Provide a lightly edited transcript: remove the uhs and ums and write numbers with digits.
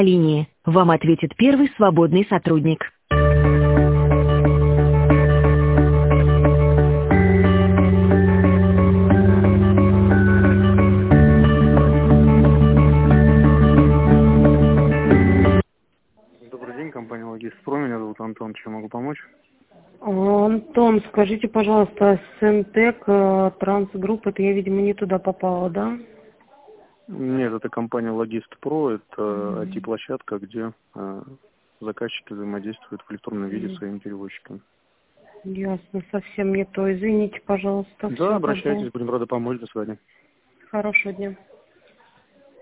линии. Вам ответит первый свободный сотрудник. Добрый день, компания Логистпро. Меня зовут Антон. Чем могу помочь? Антон, скажите, пожалуйста, Сентек Трансгрупп, это я, видимо, не туда попала, да? Нет, это компания Логистпро. Это IT-площадка, где заказчики взаимодействуют в электронном виде с своими перевозчиками. Ясно, совсем не то. Извините, пожалуйста. Да, Всё, обращайтесь, добро. будем рады помочь. До свидания. Хорошего дня.